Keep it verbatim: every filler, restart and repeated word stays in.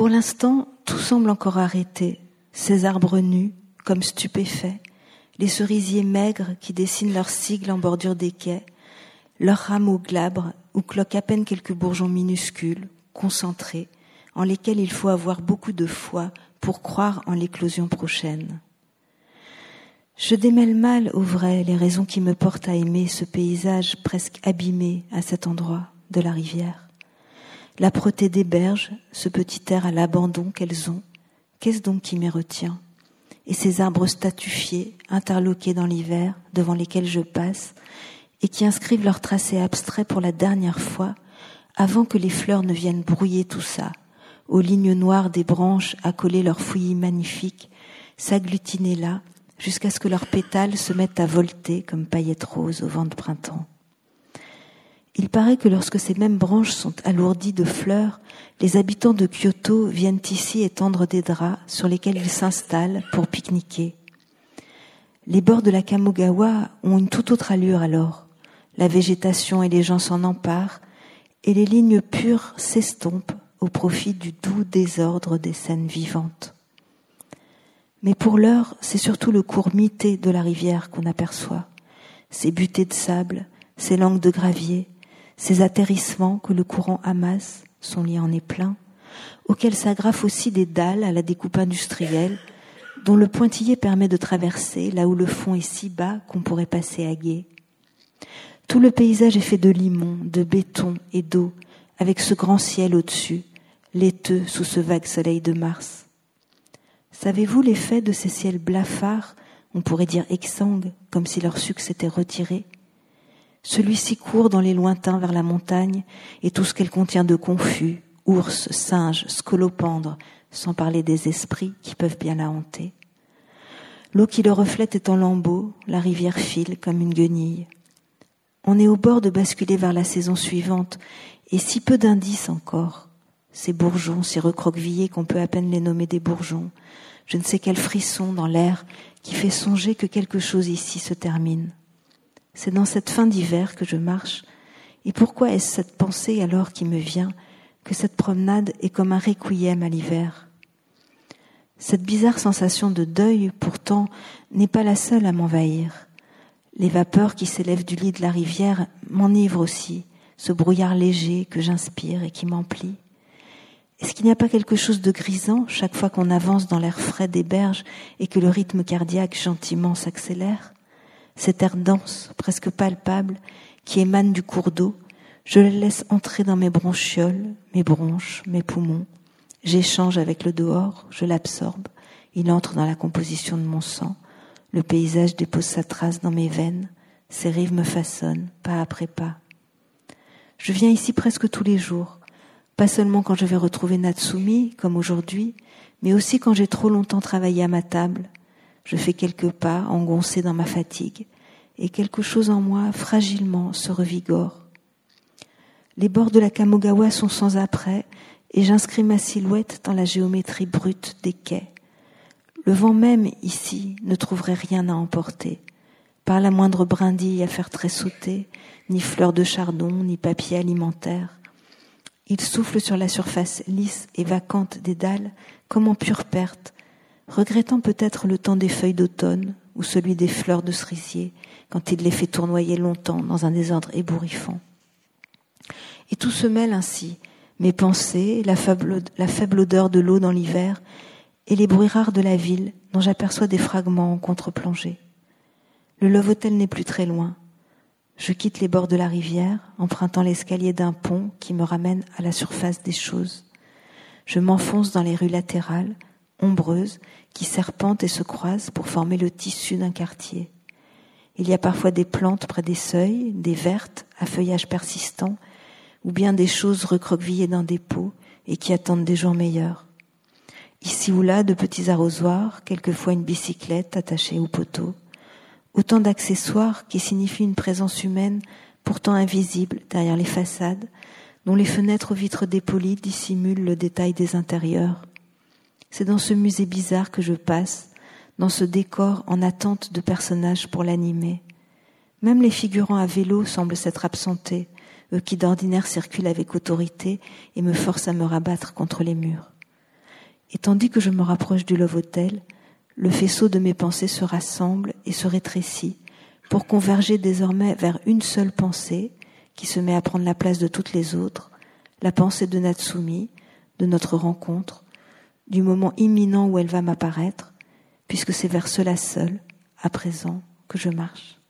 pour l'instant, tout semble encore arrêté. Ces arbres nus, comme stupéfaits, les cerisiers maigres qui dessinent leurs sigles en bordure des quais, leurs rameaux glabres où cloquent à peine quelques bourgeons minuscules, concentrés, en lesquels il faut avoir beaucoup de foi pour croire en l'éclosion prochaine. Je démêle mal, au vrai, les raisons qui me portent à aimer ce paysage presque abîmé à cet endroit de la rivière. L'âpreté des berges, ce petit air à l'abandon qu'elles ont, qu'est-ce donc qui m'y retient ? Et ces arbres statufiés, interloqués dans l'hiver, devant lesquels je passe, et qui inscrivent leur tracé abstrait pour la dernière fois, avant que les fleurs ne viennent brouiller tout ça, aux lignes noires des branches accoler leurs fouillis magnifiques, s'agglutiner là, jusqu'à ce que leurs pétales se mettent à volter comme paillettes roses au vent de printemps. Il paraît que lorsque ces mêmes branches sont alourdies de fleurs, les habitants de Kyoto viennent ici étendre des draps sur lesquels ils s'installent pour pique-niquer. Les bords de la Kamogawa ont une toute autre allure alors. La végétation et les gens s'en emparent, et les lignes pures s'estompent au profit du doux désordre des scènes vivantes. Mais pour l'heure, c'est surtout le cours mité de la rivière qu'on aperçoit, ces butées de sable, ces langues de gravier, ces atterrissements que le courant amasse, son lit en est plein, auxquels s'agrafent aussi des dalles à la découpe industrielle, dont le pointillé permet de traverser là où le fond est si bas qu'on pourrait passer à gué. Tout le paysage est fait de limon, de béton et d'eau, avec ce grand ciel au-dessus, laiteux sous ce vague soleil de mars. Savez-vous l'effet de ces ciels blafards, on pourrait dire exsangues, comme si leur sucre s'était retiré ? Celui-ci court dans les lointains vers la montagne et tout ce qu'elle contient de confus, ours, singes, scolopendres, sans parler des esprits qui peuvent bien la hanter. L'eau qui le reflète est en lambeaux, la rivière file comme une guenille. On est au bord de basculer vers la saison suivante et si peu d'indices encore. Ces bourgeons si recroquevillés qu'on peut à peine les nommer des bourgeons. Je ne sais quel frisson dans l'air qui fait songer que quelque chose ici se termine. C'est dans cette fin d'hiver que je marche, et pourquoi est-ce cette pensée alors qui me vient, que cette promenade est comme un requiem à l'hiver ? Cette bizarre sensation de deuil, pourtant, n'est pas la seule à m'envahir. Les vapeurs qui s'élèvent du lit de la rivière m'enivrent aussi, ce brouillard léger que j'inspire et qui m'emplit. Est-ce qu'il n'y a pas quelque chose de grisant chaque fois qu'on avance dans l'air frais des berges et que le rythme cardiaque gentiment s'accélère ? Cet air dense, presque palpable, qui émane du cours d'eau, je le laisse entrer dans mes bronchioles, mes bronches, mes poumons. J'échange avec le dehors, je l'absorbe, il entre dans la composition de mon sang, le paysage dépose sa trace dans mes veines, ses rives me façonnent, pas après pas. Je viens ici presque tous les jours, pas seulement quand je vais retrouver Natsumi, comme aujourd'hui, mais aussi quand j'ai trop longtemps travaillé à ma table. Je fais quelques pas, engoncé dans ma fatigue, et quelque chose en moi, fragilement, se revigore. Les bords de la Kamogawa sont sans après, et j'inscris ma silhouette dans la géométrie brute des quais. Le vent même, ici, ne trouverait rien à emporter. Pas la moindre brindille à faire tressauter, ni fleurs de chardon, ni papier alimentaire. Il souffle sur la surface lisse et vacante des dalles, comme en pure perte, regrettant peut-être le temps des feuilles d'automne ou celui des fleurs de cerisier, quand il les fait tournoyer longtemps dans un désordre ébouriffant. Et tout se mêle ainsi, mes pensées, la faible, la faible odeur de l'eau dans l'hiver et les bruits rares de la ville dont j'aperçois des fragments en contre-plongée. Le Love Hotel n'est plus très loin. Je quitte les bords de la rivière, empruntant l'escalier d'un pont qui me ramène à la surface des choses. Je m'enfonce dans les rues latérales, ombreuses, qui serpentent et se croisent pour former le tissu d'un quartier. Il y a parfois des plantes près des seuils, des vertes à feuillage persistant, ou bien des choses recroquevillées dans des pots et qui attendent des jours meilleurs. Ici ou là, de petits arrosoirs, quelquefois une bicyclette attachée au poteau. Autant d'accessoires qui signifient une présence humaine pourtant invisible derrière les façades, dont les fenêtres aux vitres dépolies dissimulent le détail des intérieurs. C'est dans ce musée bizarre que je passe, dans ce décor en attente de personnages pour l'animer. Même les figurants à vélo semblent s'être absentés, eux qui d'ordinaire circulent avec autorité et me forcent à me rabattre contre les murs. Et tandis que je me rapproche du Love Hotel, le faisceau de mes pensées se rassemble et se rétrécit pour converger désormais vers une seule pensée qui se met à prendre la place de toutes les autres, la pensée de Natsumi, de notre rencontre, du moment imminent où elle va m'apparaître, puisque c'est vers cela seul, à présent, que je marche.